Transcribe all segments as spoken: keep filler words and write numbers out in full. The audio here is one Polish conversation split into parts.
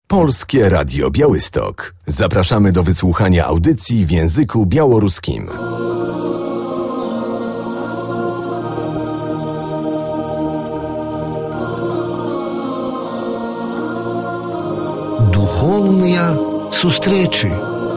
Polskie Radio Białystok. Zapraszamy do wysłuchania audycji w języku białoruskim. Духовные встречи.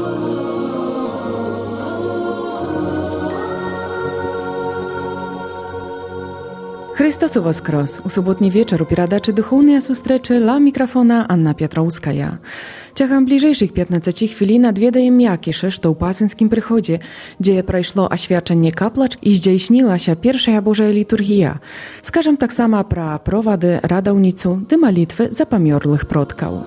Chrystus woskres. U sobotni wieczór u передачи «Духовные встречи» ла микрофона Анна Петровская. Ciechem bliżejszych piętnastu chwilin odwiedzajem Mjakisze, что u Pasenskim przychodzie, gdzie przeszło oświadczenie kaplacz i zdjęśniła się pierwsza Boża liturgia. Skażem tak samo про проводы, радовницу, dy malitwy za pamiorłych przodków.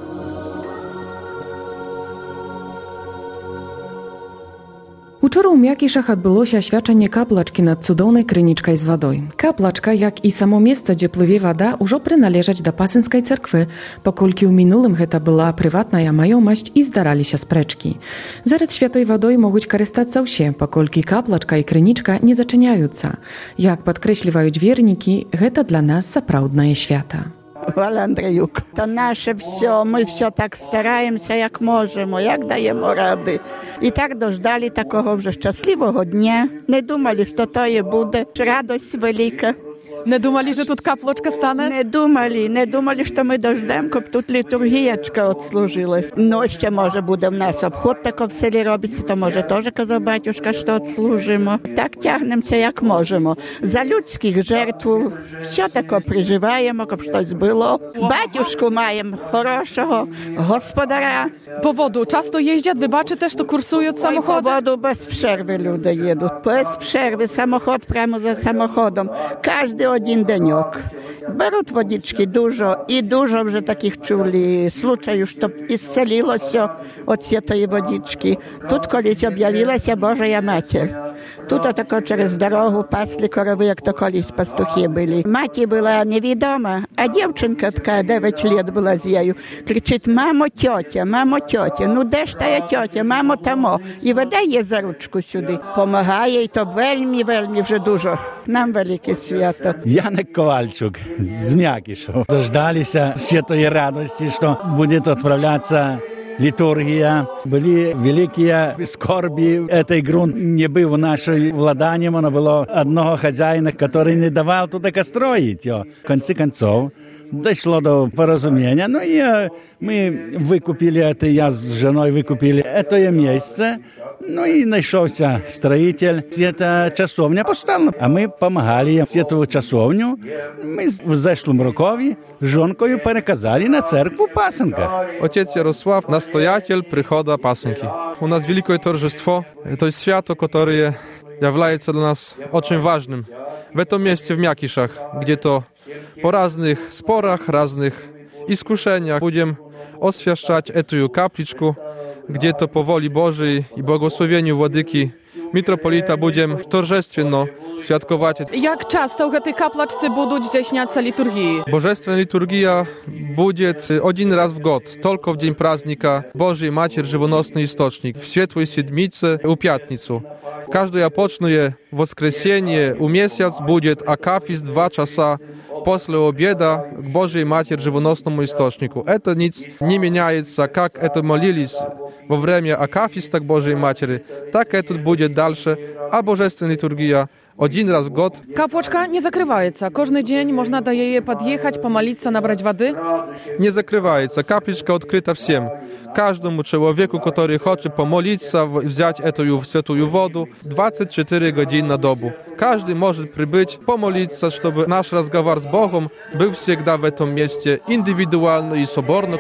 Учора у Мякішах адбылося асвячанне каплачкі над цудоўнай крынічкай з вадой. Каплачка, як і само месца, дзе плыве вада, ужо прыналежаць да Пасынскай царквы, паколькі ў мінулым гэта была прыватная маёмасць і здараліся спрэчкі. Зараз святой вадой могуць карыстацца ўсе, паколькі каплачка і крынічка не зачыняюцца. Як падкрэсліваюць вернікі, гэта для нас сапраўднае свята. Валя Андріюк, то наше все, ми все так стараємося, як можемо, як даємо ради. І так дождали такого вже щасливого дня. Не думали, що то є буде. Радость велика. Не думали, що тут каплочка стане? Не думали, не думали, що ми дождемо, щоб тут літургієчка відслужилась. Ну, ще може буде в нас обход тако в селі робиться, то може теж казав батюшка, що відслужимо. Так тягнемося, як можемо. За людських жертв все тако приживаємо, щоб щось було. Батюшку маємо хорошого, господаря. По воду часто їздять, ви бачите, що курсують самоходи? По воду без przerwy люди їдуть, без przerwy, самоход прямо за самоходом. Кожен один деньок. Беруть водички дуже, і дуже вже таких чули случаїв, щоб ісцелилося від цієї водички. Тут колись об'явилася Божа Матір. Тут тако через дорогу пасли корови, як то колись пастухи були. Маті була невідома, а дівчинка така дев'ять років була з нею. Кричить: мамо, тьотя, мамо, тьотя, ну де ж та тьотя, мамо, тамо. І веде її за ручку сюди. Помагає, і то вельми, вельми вже дуже. Нам велике свято. Яник Ковальчук з Мякішов. Дождалися святої радості, що буде відправлятися литургия. Были великие скорби. Этот грунт не был в нашей владании. Оно было одного хозяина, который не давал туда строить его. В конце концов, дошло до поразумения. Ну и мы выкупили это, я с женой выкупили это место. Ну и нашелся строитель. Эта часовня поставила. А мы помогали им. Эту часовню мы в зашлом рокові з жонкою переказали на церкву Пасынка. Отец Ярослав, настоятель прихода Пасынки. У нас великое торжество. Это свято, которое является для нас очень важным. В этом месте в Мякишах, где-то по разных спорах, разных искушениях будем освящать эту капличку, где-то по воле Божией и благословению владыки митрополита будем торжественно святковать. Jak często w tej kaplaczce będą zdjęśniаться liturgii? Божественная литургия будет один раз в год, только в день праздника Божьей Матери Живоносный Источник, в Светлой Седмице, у Пятницу. Каждое почное воскресенье у месяц будет акафист два часа после обеда к Божьей Матери Живоносному Источнику. Это nic не меняется, как это молились во время акафиста к Божьей Матери, так это будет дальше, а Божественная литургия один раз в год. Каплочка не закрывается. Каждый день можно до нее подъехать, помолиться, набрать воды? Не закрывается. Капличка открыта всем. Каждому человеку, который хочет помолиться, взять эту святую воду двадцать четыре годины на добу. Каждый может прибыть, помолиться, чтобы наш разговор с Богом был всегда в этом месте индивидуально и соборно.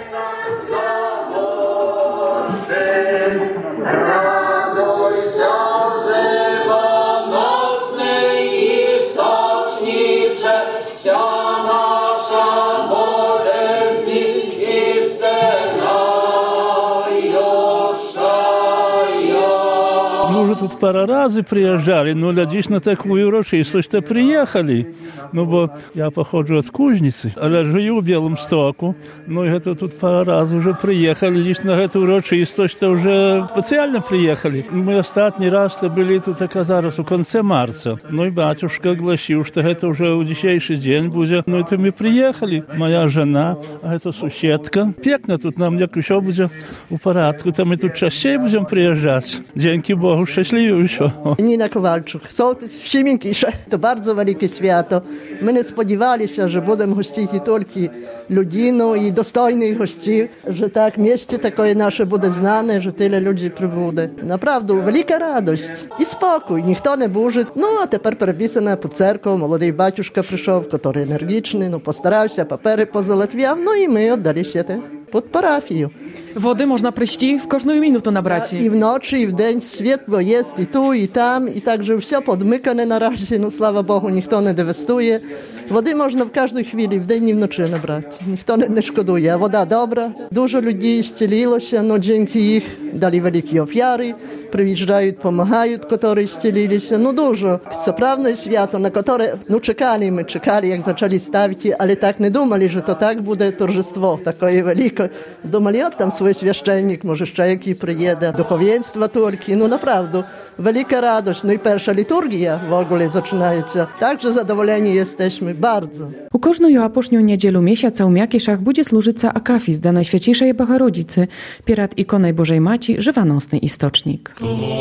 тут пару раzy приезжали, но для dziś na taką uroczystość to przyjechali. No bo ja pochodzę od Kuźnicy, ale żyję w Białymstoku. No i to тут пару razy już przyjechali dziś na tę uroczystość, to już specjalnie przyjechali. My ostatni raz to byli tu taka zaraz u końca marca. No i baciuszka ogłosił, że to już w dzisiejszy dzień będzie. No i to my przyjechali. Moja żona, a to sąsiedka. Piękno тут nam jak już będzie w porządku, to my tu częściej będziemy przyjeżdżać. Dzięki Bogu, szczęśliwie już. Nina Kowalczuk, sołtys w Sieminkisze. To bardzo wielkie święto. My nie spodziewali się, że będą gościć tylko ludzi, no i dostojnych gości, że tak mieście takie nasze będzie znane, że tyle ludzi przybude. Naprawdę wielka radość i spokój, nikt nie burzy. No a teraz przepisane pod cerką, młody baciuszka przyszedł, który energiczny, no postarał się, papiery pozałatwiał, no i my oddali się te pod parafię. Wody można pryści w każdą minutę nabrać. I w nocy, i w dzień światło jest i tu, i tam, i także wszystko podmykane na razie, no sława Bogu, nikt nie dewastuje. Wody można w każdej chwili, w dzień i w nocy nabrać. Nikt nie szkoduje, a woda dobra. Dużo ludzi ścieliło się, no dzięki ich dali wielkie ofiary, przyjeżdżają, pomagają, którzy ścielili się, no dużo. Co prawda święto, na które no czekali, my czekali, jak zaczęli stawić, ale tak nie dumali, że to tak będzie торжество, takie wielkie. Думали, от там свій священник, може ще який приїде, духовенство тільки, ну naprawdę, wielka radość, no i pierwsza liturgia w ogóle zaczynaється. Także zadowoleni jesteśmy bardzo. U każdą apóżnią niedzielu miesiąca u Miakiszach będzie służyca akafis do Najświętejszej Bogorodicy, pierad ikonej Bożej Maci, żywonosny istocznik.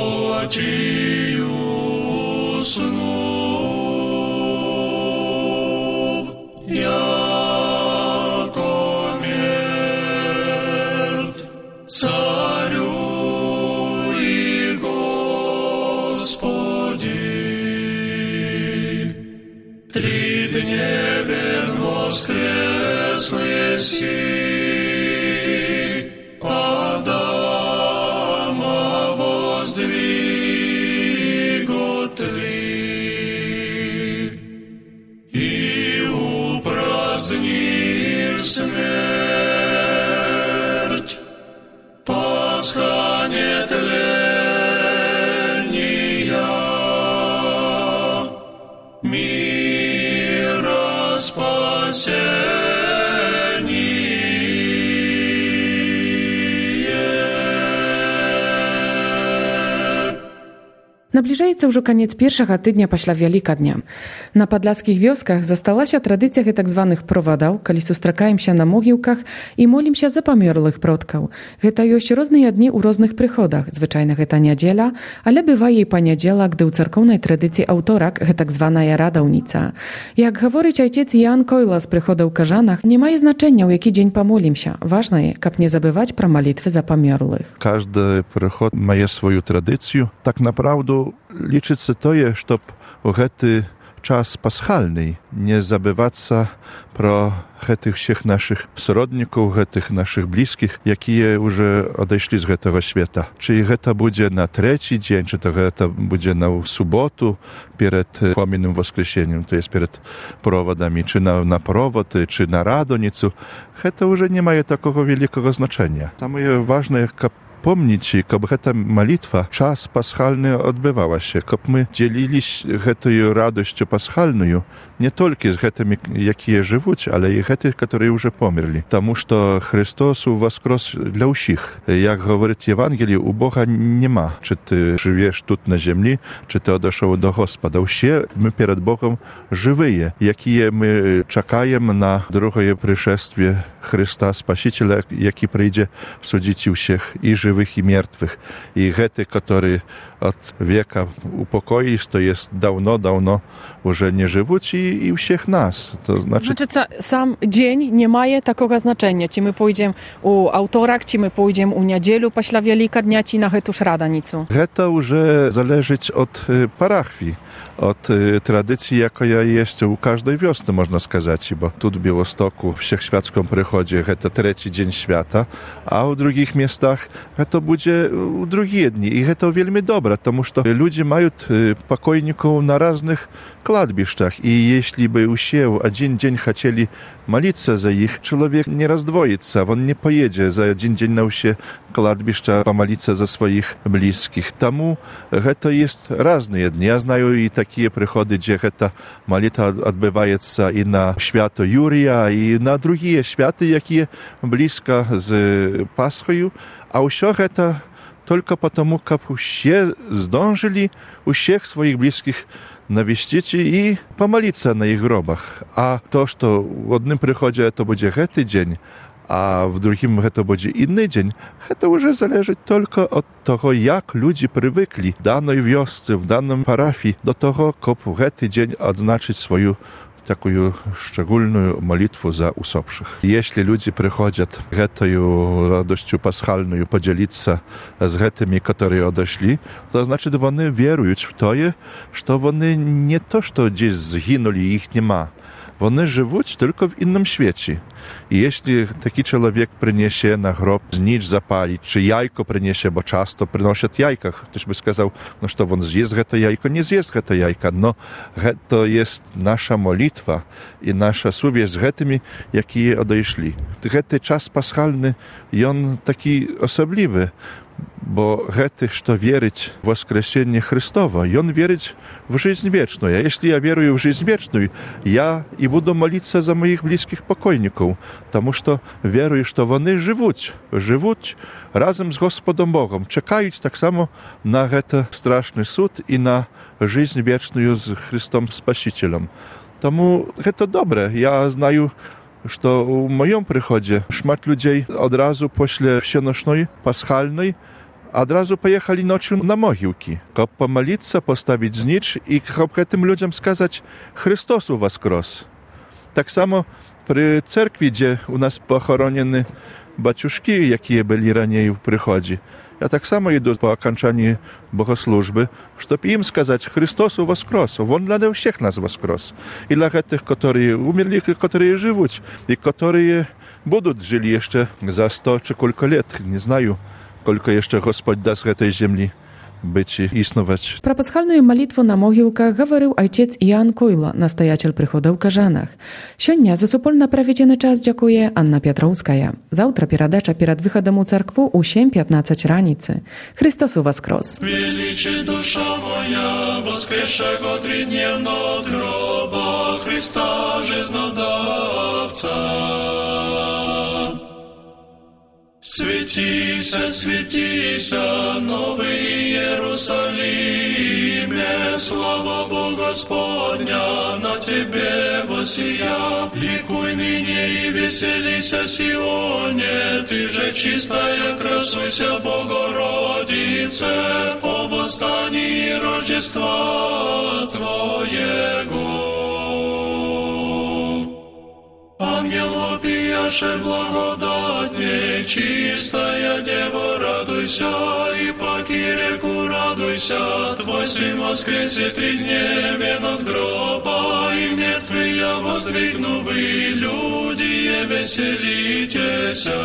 Царю и Господи, три дневен воскресный си, Адама воздвиготли, и упразднив смерть, Пасха нетления, мира спасения. Наближаецца ўжо канец першага тыдня пасля Вялікадня. На падляскіх вёсках засталася традыцыя так званых провадаў, калі сустракаемся на могілках і молімся за памерлых продкаў. Гэта ёсць розныя дні ў розных прыходах. Звычайна гэта нядзеля, але бывае і панядзелак, ды ў царкоўнай традыцыі аўторак, гэта так званая радаўніца. Як гаворыць айцец Іан Койла з прыхода ў Кажанах, не мае значэння, ў які дзень памолімся. Важнае, каб не забываць пра малітвы за памерлых. Każdy прыход мае сваю традыцыю. Так направду liczyć to je, щоб у гэты час пасхальный не забывацца про гэтых всех наших сроднікаў, гэтых наших блізкіх, якія уже адайшлі з гэтага света. Чи гэта будзе на трэці дзень, чи то гэта будзе на суботу перед помінным воскресеннем, то есть перед проводами, чи на, на проводы, чи на радоніцу. Гэта уже не мае такого великого значення. Самое важное, каб помніць, каб гэта малітва, час пасхальны адбывала się, каб мы дзяліліся гэтую радасцю пасхальную не толькі з гэтымі, якія жывуць, але і гэтых, которые уже померлі. Таму што Христос воскрес для ўсіх. Як гаворыць Евангелие, у Бога нема, чи ты жывеш тут на землі, чи ти одайшоў до Господа. Усе мы перед Богом живые, якія мы чакаем на другое пришествие Христа Спасителя, які прийде судзіць усіх і живых, i mертwych. I gety, który od wieka upokoi, to jest dawno, dawno już nie żywuć i, i wszystkich nas. To znaczy... znaczy, sam dzień nie ma takiego znaczenia. Czy my pójdziemy u autorak, czy my pójdziemy u niedzielu, paśla Wielkadnia, czy na hetuż radanicu. Geta już zależy od parachii. Od y, tradycji, jaka jest u każdej wiosny, można сказать, bo tu w Białostoku, w Wszechświackim Przychodzie, to trzeci dzień świata, a u drugich miastach to będzie u drugie dni. I to wielmi dobra потому что люди имеют покойников на разных кладбищах, и если бы все один день хотели молиться за их, человек не раздвоится, он не поедет за один день на все кладбища помолиться за своих близких. Тому это есть разные дни. Я знаю и такие приходы, где эта молитва отбывается и на свято Юрия, и на другие святы, які близко с Пасхою, а все это только потому, как все здолжили у всех своих близких навестить и помолиться на их гробах. А то, что в одном приходе это будет этот день, а в другим это будет иный день, это уже залежит только от того, як люди привыкли в данной вёсце, в данном парафии до того, как в этот день отзначить свою такую szczególną молитву за усопших. Если люди приходят этою радостью пасхальную поделиться с этими, которые отошли, то значит, они веруют в то, что они не то, что здесь сгинули, их нема. Вони живуть тільки в іншому світі. І якщо такий чоловік принесе на гроб ніч запалить, чи яйко принесе, бо часто приносять яйка, хтось би сказав, ну що, він з'їсть це яйко, не з'їсть це яйко, но це є наша молитва і наша совість з тими, які одійшли. Цей час пасхальний, він такий особливий, bo tych, kto wierzyć w woskresenie Chrystowa, i on wierzyć w żyć wieczną. A jeśli ja wieruję w żyć wieczną, ja i będę modlić się za moich bliskich pokojników, потому что wieruję, że oni żyją, żyją razem z Gospodem Bogiem, czekają tak samo na ten straszny sąd i na żyć wieczną z Chrystusem Spasicielem. Тому to dobre. Ja znaję, что в моем приходе шмат людей одразу после всеношной пасхальной одразу поехали ночью на могилки, как помолиться, поставить знич и как этим людям сказать «Христос воскрес». Так само при церкви, где у нас похоронены батюшки, які были ранее в приходе, я так само иду по окончании богослужбы, чтобы им сказать «Христос воскрес». Он для всех нас воскрес. И для тех, которые умерли, которые живут, и которые будут жить еще за сто чи сколько лет. Не знаю, сколько еще Господь даст этой земли być i istnować. Про пасхальную молитву на могилках говорил отец Иоанн Койла, настоятель прихода в Кажанах. Сёння за супольно проведены час дзякуе Анна Петровская. Завтра передача перед выходом у церкву у семь пятнадцать раницы. Христос воскрес. Величи душа моя, воскресшего тридневно от гроба, Христа жизнодавца. Светися, светися, новый Иерусалиме, слава Бога Господня на тебе воссия. Ликуй ныне и веселися, Сионе, ты же чистая, красуйся, Богородице, о восстании Рождества Твоего. Ангел вопияше благодатней, чистая Дева, радуйся, и паки реку радуйся, Твой Сын воскресе тридневен от гроба, и мертвые воздвигну вы, люди, веселитеся.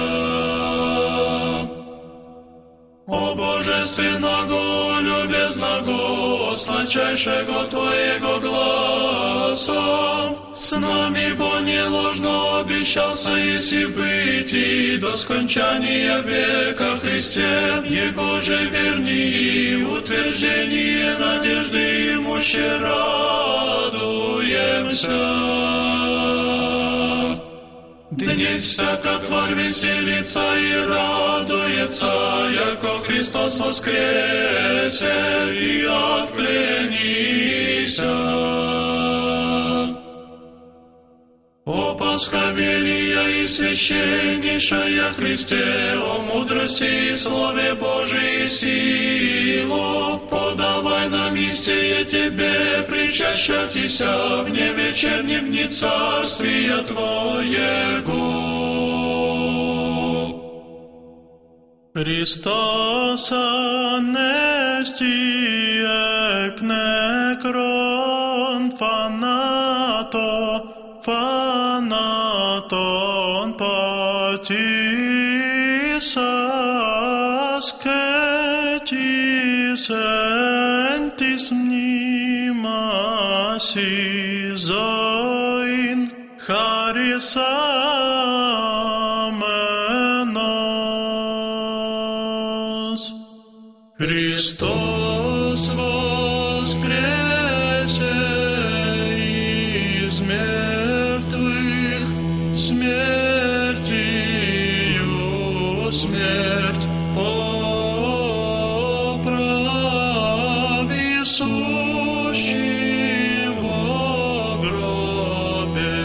О божественного, любезного, сладчайшего Твоего гласа, с нами, бо не ложно обещался, если быть и до скончания века Христе, Его же верни, утверждение надежды имуще радуемся. Днесь всяка тварь веселится и радуется, яко Христос воскресе, и отпленися. О Пасха велия и священнейшая Христе, о мудрости и славе Божией силу, подавай нам истие Тебе, причащайтеся в невечернем дни царствия Твоего. Христос анестие некрон фанато, φανάτων πατήσας και смерти сентис мнимаси зоин харисаменос. Христос воскресе из мертвых, смертью смерть поправи, сущий во гробе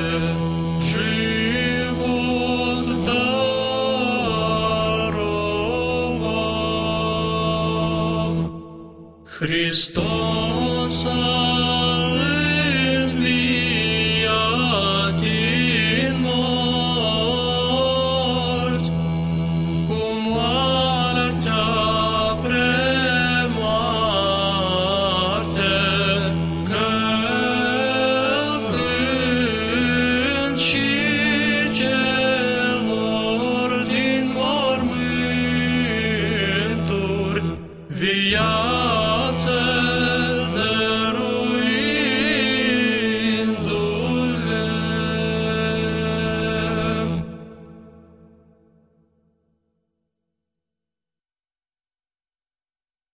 живот даровал. Христос